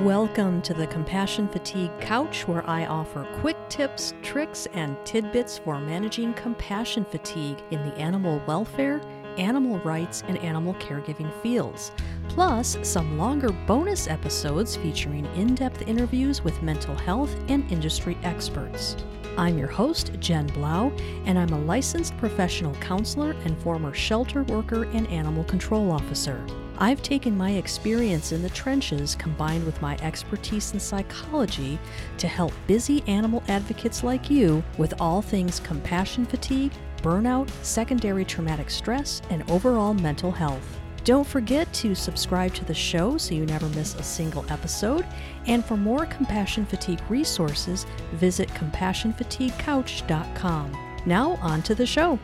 Welcome to the Compassion Fatigue Couch, where I offer quick tips, tricks, and tidbits for managing compassion fatigue in the animal welfare, animal rights, and animal caregiving fields, plus some longer bonus episodes featuring in-depth interviews with mental health and industry experts. I'm your host, Jen Blau, and I'm a licensed professional counselor and former shelter worker and animal control officer. I've taken my experience in the trenches combined with my expertise in psychology to help busy animal advocates like you with all things compassion fatigue, burnout, secondary traumatic stress, and overall mental health. Don't forget to subscribe to the show so you never miss a single episode. And for more compassion fatigue resources, visit CompassionFatigueCouch.com. Now on to the show.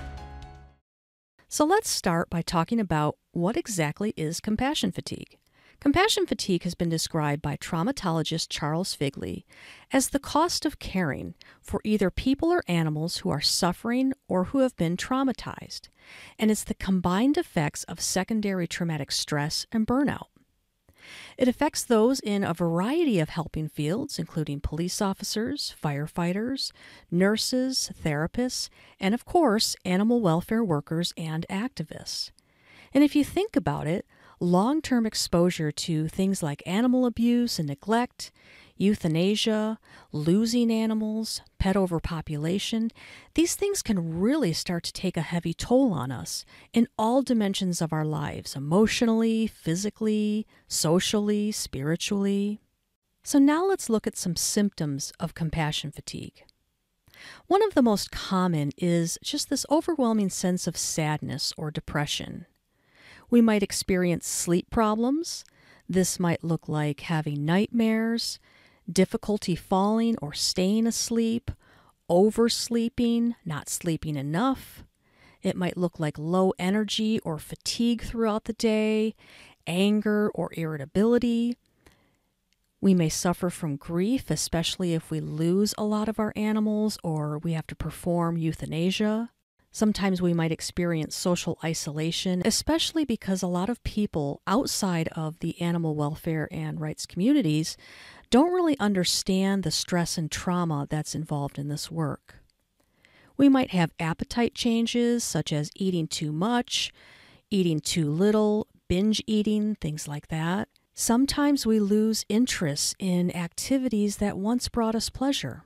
So let's start by talking about what exactly is compassion fatigue. Compassion fatigue has been described by traumatologist Charles Figley as the cost of caring for either people or animals who are suffering or who have been traumatized, and it's the combined effects of secondary traumatic stress and burnout. It affects those in a variety of helping fields, including police officers, firefighters, nurses, therapists, and of course, animal welfare workers and activists. And if you think about it, long-term exposure to things like animal abuse and neglect, euthanasia, losing animals, pet overpopulation, these things can really start to take a heavy toll on us in all dimensions of our lives, emotionally, physically, socially, spiritually. So now let's look at some symptoms of compassion fatigue. One of the most common is just this overwhelming sense of sadness or depression. We might experience sleep problems. This might look like having nightmares, difficulty falling or staying asleep, oversleeping, not sleeping enough. It might look like low energy or fatigue throughout the day, anger or irritability. We may suffer from grief, especially if we lose a lot of our animals or we have to perform euthanasia. Sometimes we might experience social isolation, especially because a lot of people outside of the animal welfare and rights communities don't really understand the stress and trauma that's involved in this work. We might have appetite changes, such as eating too much, eating too little, binge eating, things like that. Sometimes we lose interest in activities that once brought us pleasure.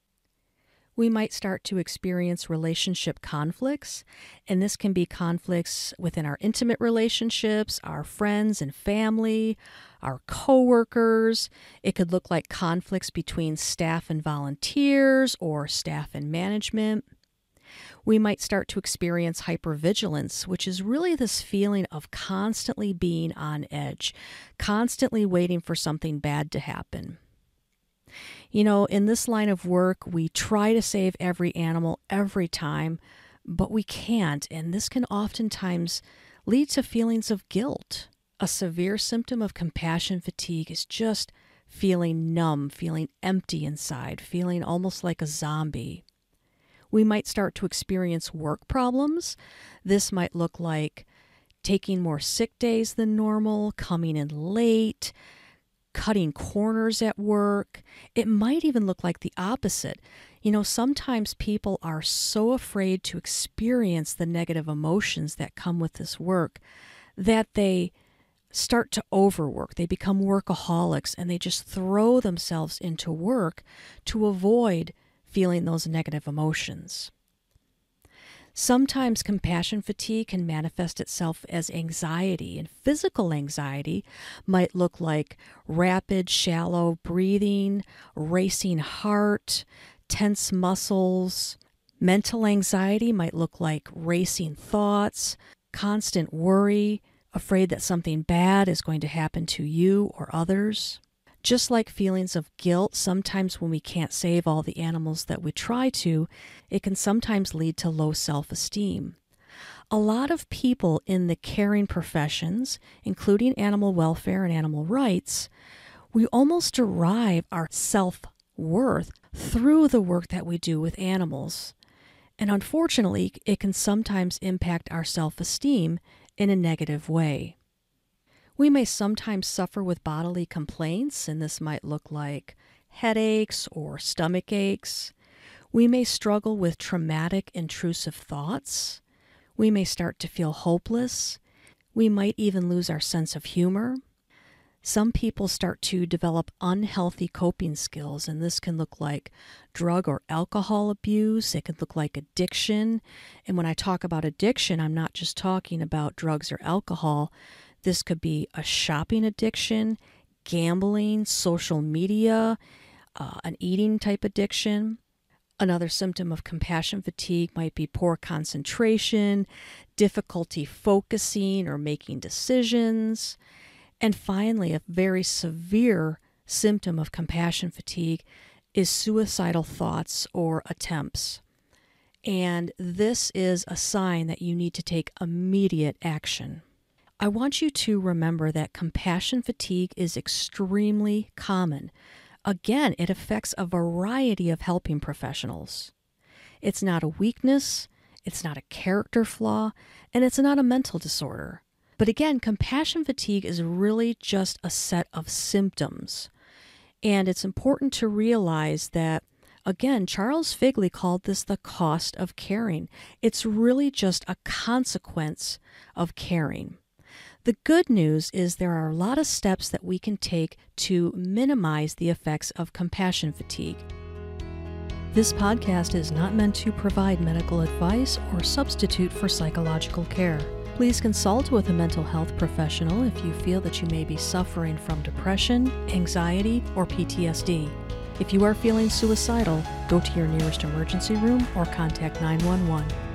We might start to experience relationship conflicts, and this can be conflicts within our intimate relationships, our friends and family, our coworkers. It could look like conflicts between staff and volunteers or staff and management. We might start to experience hypervigilance, which is really this feeling of constantly being on edge, constantly waiting for something bad to happen. You know, in this line of work, we try to save every animal every time, but we can't, and this can oftentimes lead to feelings of guilt. A severe symptom of compassion fatigue is just feeling numb, feeling empty inside, feeling almost like a zombie. We might start to experience work problems. This might look like taking more sick days than normal, coming in late, cutting corners at work. It might even look like the opposite. You know, sometimes people are so afraid to experience the negative emotions that come with this work that they start to overwork. They become workaholics and they just throw themselves into work to avoid feeling those negative emotions. Sometimes compassion fatigue can manifest itself as anxiety, and physical anxiety might look like rapid, shallow breathing, racing heart, tense muscles. Mental anxiety might look like racing thoughts, constant worry, afraid that something bad is going to happen to you or others. Just like feelings of guilt, sometimes when we can't save all the animals that we try to, it can sometimes lead to low self-esteem. A lot of people in the caring professions, including animal welfare and animal rights, we almost derive our self-worth through the work that we do with animals. And unfortunately, it can sometimes impact our self-esteem in a negative way. We may sometimes suffer with bodily complaints, and this might look like headaches or stomach aches. We may struggle with traumatic, intrusive thoughts. We may start to feel hopeless. We might even lose our sense of humor. Some people start to develop unhealthy coping skills, and this can look like drug or alcohol abuse. It can look like addiction. And when I talk about addiction, I'm not just talking about drugs or alcohol. This could be a shopping addiction, gambling, social media, an eating type addiction. Another symptom of compassion fatigue might be poor concentration, difficulty focusing or making decisions. And finally, a very severe symptom of compassion fatigue is suicidal thoughts or attempts. And this is a sign that you need to take immediate action. I want you to remember that compassion fatigue is extremely common. Again, it affects a variety of helping professionals. It's not a weakness, it's not a character flaw, and it's not a mental disorder. But again, compassion fatigue is really just a set of symptoms. And it's important to realize that, again, Charles Figley called this the cost of caring. It's really just a consequence of caring. The good news is there are a lot of steps that we can take to minimize the effects of compassion fatigue. This podcast is not meant to provide medical advice or substitute for psychological care. Please consult with a mental health professional if you feel that you may be suffering from depression, anxiety, or PTSD. If you are feeling suicidal, go to your nearest emergency room or contact 911.